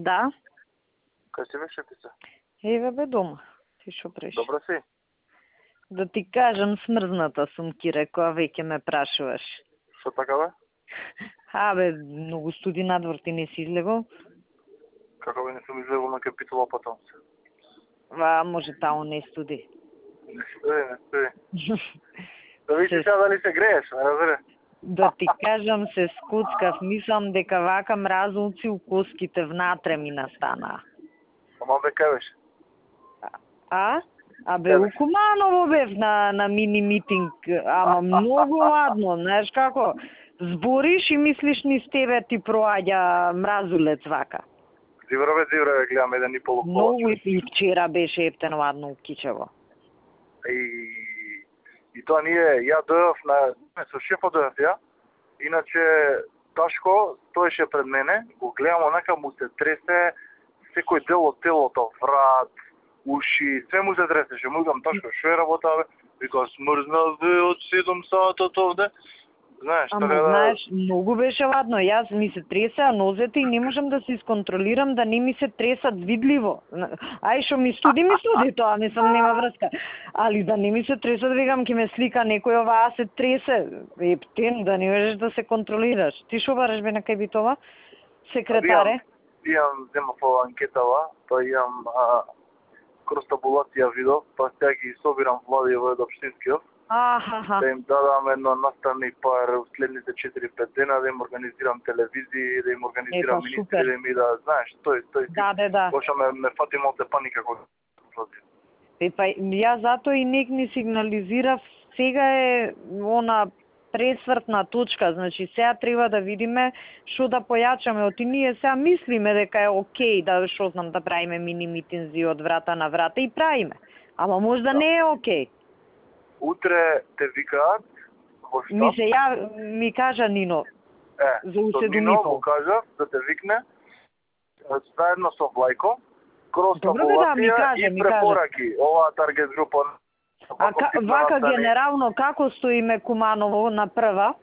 Да. Кај си беше ти се? Еве бе дома. Ти шо преш? Добро си? Да ти кажам, смрзната сум, Кире, која веќе ме прашуваш. Шо така бе? Абе, многу студи надвор, ти не си излегол? Како бе не сум излегол на капитула потом се? Може тамо не студи. Не стои. Да видиш сега дали се грееш, не разбере? Да ти кажам, се скоцкав, мислам дека вака мразулци у коските внатре ми настана. Ама бе кај беше? Абе, у Куманово бев на мини митинг, ама многу ладно, знаеш како? Збориш и мислиш низ тебе ти проаѓа мразулец вака. Зиврове, гледам еден и полу Многу и вчера беше ептено ладно у Кичево. И тоа ја дојав со шефот дојав ја, иначе Ташко стоеше пред мене, го гледам онака му се тресе секој дел од телото, врат, уши, све му се тресеше. Му викам, Ташко, шо е работа, бе? Вика, смрзнав бе од 7 сатот овде. Знаеш, ама знаеш, многу беше ладно. Јас ми се тресеа нозете и не можам да се исконтролирам да не ми се тресат видливо. Ај шо ми студи тоа, мислам нема врска. Али да не ми се тресат, викам ќе ме слика некој оваа се тресе. Ептен, да не можеш да се контролираш. Ти шо бараш бе на кај би това? Секретаре? Имам земав ова анкетава, па имам кроз табулација видов, па сега ги собирам владијево од општинскиот. Да им дадам едно наставни пар следните 4-5 дена, да им организирам телевизии, да им организирам министри, да им да, знаеш, тој. Да. Поша ме фати малце паника кога Па ја затоа и нек ни сигнализирав, сега е она пресвртна точка, значи сега треба да видиме што да појачаме. Оти ние сега мислиме дека е окей да што знам да правиме мини митинзи од врата на врата и правиме. Ама можда не е окей. Утре те викаат во штаб. Ми кажа Нино. За уседум Нино го кажа да те викне заедно со Влајко, кроз табулација и препораки. Оваа таргет група. Вака генерално како стоиме Куманово на прва?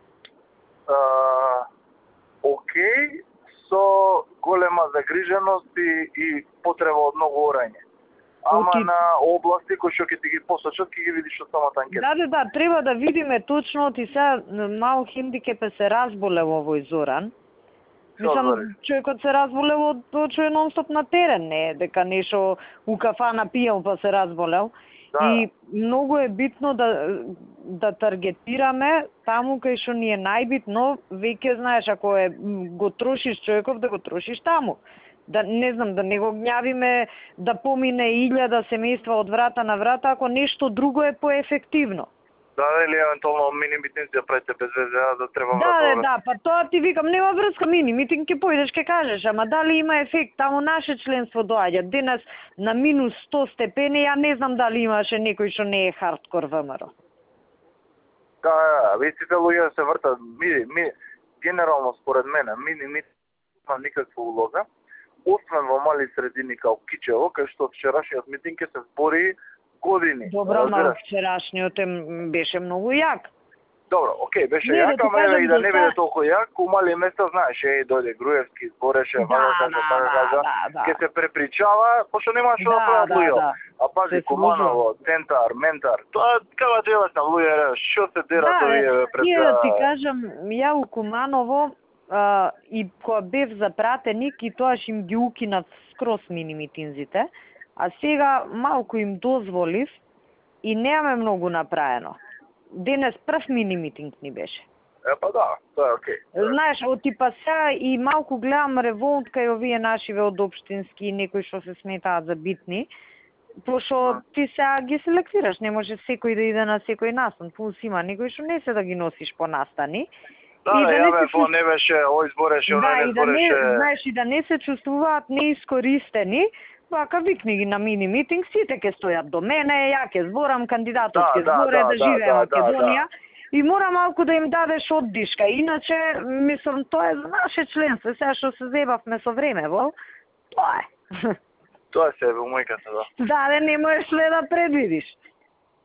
Окей, со голема загриженост и потреба од многу орање. Ама на области кои што ќе ти ги посочат, ќе ги видиш од самата анкета. Да, треба да видиме точно, ти сега мал хендикеп се разболел овој Зоран. Мислам, човекот се разболел од што е нонстоп на терен, не дека нешто у кафана пиел па се разболел. Да. И многу е битно да таргетираме таму кај што ни е најбитно, веќе знаеш, ако го трошиш човеков, да го трошиш таму. Да не знам, да не го гњавиме да помине 1000 семејства од врата на врата, ако нешто друго е поефективно. Да, или евентуално мини митинг да правите без везе, да треба Да, па тоа ти викам, нема врска, мини митинг ќе појдеш, ќе кажеш, ама дали има ефект, таму наше членство доаѓа. Денес на минус 100 степени, ја не знам дали имаше некој што не е хардкор ВМРО. Да, вистите луѓе се вртат. Генерално според мене, мини митинг има никаква улога, освен во мали средини као Кичево, кај што вчерашниот митинг ќе се збори години. Добро, ама вчерашниот беше многу јак. Добро, окей, беше јак, ама и да не биде толку јак, у мали места, знаеш, дојде Груевски, збореше, ќе се препричава, пошто нема што да прават луѓе. А пази, Куманово, Центар, Ментар, тоа кава делаш на луѓе, што се дерат овие пред... Да ти кажам, ја у Куманово и кога бев за пратеник и тоаш им ги укинав скроз мини митинзите, а сега малку им дозволив и немаме многу направено. Денес прв мини митинг ни беше. Па да, тоа е окей. Знаеш, од типа сега и малку гледам револт кај овие нашиве од општински, некои што се сметаат за битни, пошто ти сега ги селектираш, не може секој да иде на секој настан, плюс има некои што не се да ги носиш по настани. Да, не беше, ој збореше, онај не збореше. Знаеш, и да не се чувствуваат неискористени, вака викни ги на мини митинг, сите ќе стојат до мене, ја ќе зборам, кандидатот ќе зборе, да живее Македонија. И мора малку да им дадеш оддишка, иначе, мислам, тоа е за наше членство, сега што се зебавме со времево, тоа е. Тоа се е умојката, да. Да, не можеш ле да предвидиш.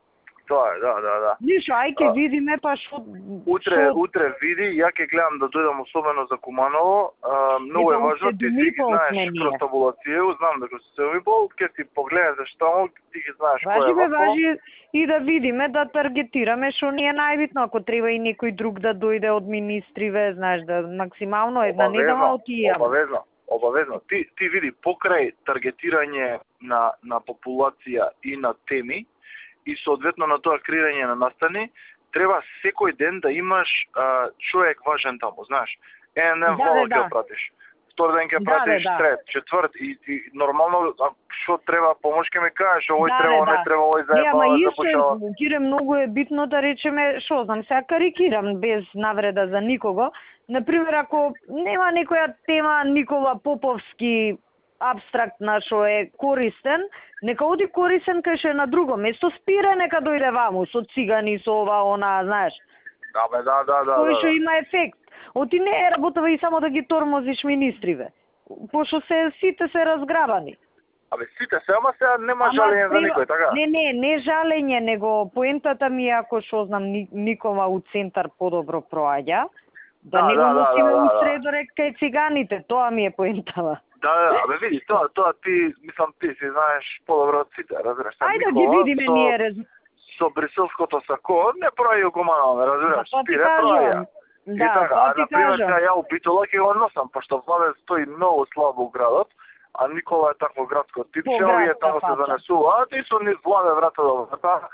Тоа е, да. Ништо, ај ке видиме па што Утре види, ја ќе гледам да дојдам особено за Куманово. Многу е важно, ти си ги знаеш простабулација, знам дека се Семипол, ќе ти погледнеш таму, ти ги знаеш кој е вако. Важи и да видиме, да таргетираме што ни е најбитно, ако треба и некој друг да дојде од министриве, знаеш, да максимално една недела отијам. Обавезно. Ти види, покрај таргетирање на популација и на теми, и соодветно на тоа креирање на настани, треба секој ден да имаш човек важен таму, знаеш. Еден ден Владо ќе пратиш, втор ден ќе пратиш трет, четврт и нормално што треба помош ќе ми кажеш, овој треба, не треба, овој заебава, запушава. Кире, многу е битно да речеме, што знам, сега карикирам без навреда за никого. Например, ако нема некоја тема Никола Поповски абстрактна што е користен, нека оди користен кај што е на друго место, спире нека дојде ваму со цигани, со ова, она, знаеш. Да. Кој што има ефект. Оти не е работава и само да ги тормозиш министриве. Пошто сите се разграбани. Сите се, ама сега нема жалење за никој, така? Не жалење, него поентата ми е ако што знам Никола у центар подобро проаѓа, да не го носиме усредорек кај циганите, тоа ми е поентава. Да, види, тоа ти, мислам, ти си знаеш подобро од сите, разбираш. Ајде да ги видиме ние. Со бриселското сако, не прави Куманово, разбираш, спире прави. Да, тоа ти кажам. Ја у Битола ќе го носам, пошто Владе стои многу слабо у градот, а Никола е такво градско типче, овие таму се занесуваат и со низ Владе врата до врата.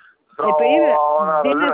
Денес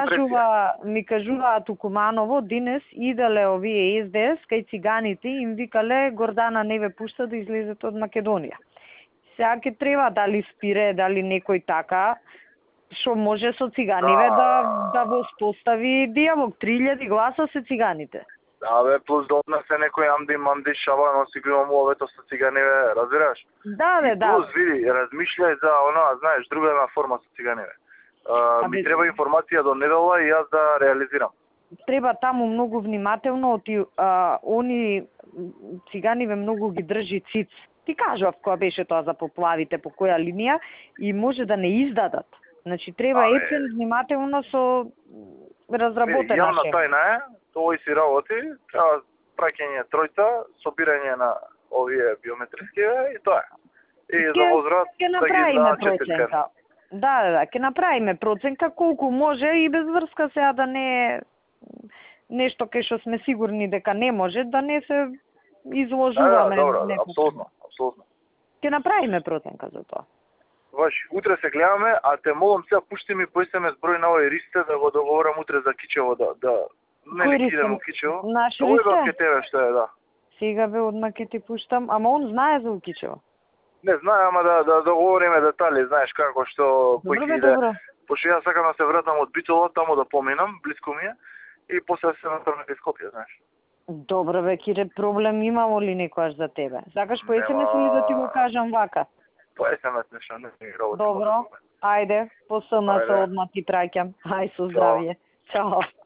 ми кажуваат у Куманово, денес иделе овие СДС кај циганите им викале Гордана не ве пушта да излезете од Македонија. Сега ќе треба дали спире, дали некој така, што може со циганиве да воспостави диалог. 3000 гласа се циганите. Да, плюс да однесе некој Амди Шабано си го имам овето со циганиве, разбираш? Да. Плюс види, размишљај за она, знаеш, друга една форма со циганиве. Ми треба информација до недела и јас да реализирам. Треба таму многу внимателно, они циганиве многу ги држи циц. Ти кажав која беше тоа за поплавите, по која линија, и може да не издадат. Значи треба ефен внимателно со разработена шема. Јавна тајна е, овој си работи, треба праќање тројца, собирање на овие биометриски и тоа е. И за возврат да ги проценка. Да, ќе направиме проценка колку може и без врска сега да не е нешто кај што сме сигурни дека не може, да не се изложуваме. Добро, апсолутно. Ќе направиме проценка за тоа. Ваши, утре се гледаме, а те молам сега пушти ми по SMS број на овој Ристе да го договорам утре за Кичево не кидам у Кичево. Овој ке тебе што е, да. Сега бе одма ке ти пуштам, ама он знае за Кичево. Не знае, ама да договориме детали, знаеш како што Добро. Пошто јас сакам да се вратам од Битола, таму да поминам, близко ми е, и после се натргнам кај Скопје, знаеш. Добро бе, Кире, проблем имало ли некојаш за тебе? Сакаш по SMS или да ти го кажам вака? По SMS нешто, не ми работи. Добро, ајде, по SMS одма ти праќам. Ај со здравје. Чао.